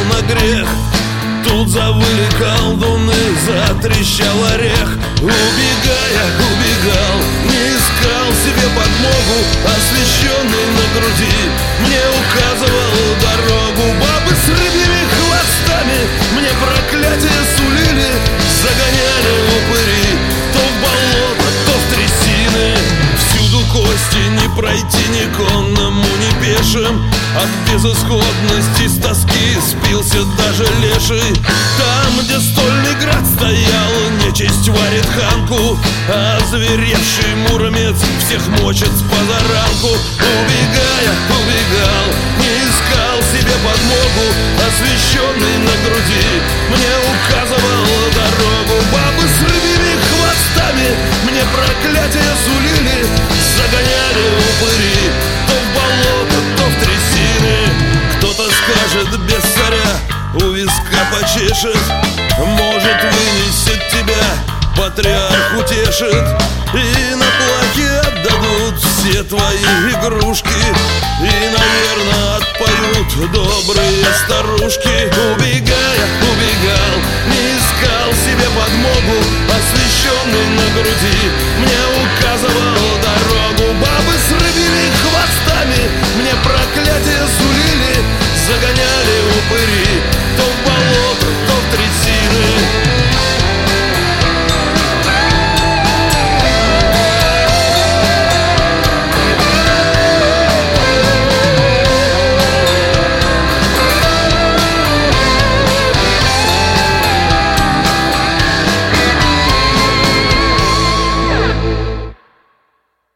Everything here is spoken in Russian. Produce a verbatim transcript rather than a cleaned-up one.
на грех. Тут завыли колдуны, затрещал орех. Убегая, убегал, не искал себе подмогу. Освещенный на груди мне указывал дорогу. Бабы с рыбьими хвостами мне проклятие сулили. Загоняли упыри то в болото, то в трясины. Всюду кости, не пройти ни конному, ни пешим. От безысходности с тоски спился даже леший. Там, где стольный град стоял, нечисть варит ханку, а озверевший муромец всех мочит с позаранку. Убегая, убегал, не искал себе подмогу. Освещенный на груди мне указывал дорогу. Бабы с рыбьими хвостами мне проклятие сулили. Загоняли упыри то в болото, то в трясины. Кто-то скажет без царя, у виска почешет. Может, вынесет тебя, патриарх утешит. И на плахе отдадут все твои игрушки. И, наверное, отпоют добрые старушки. Убегая, убегал, не искал себе подмогу. Освещенный на груди мне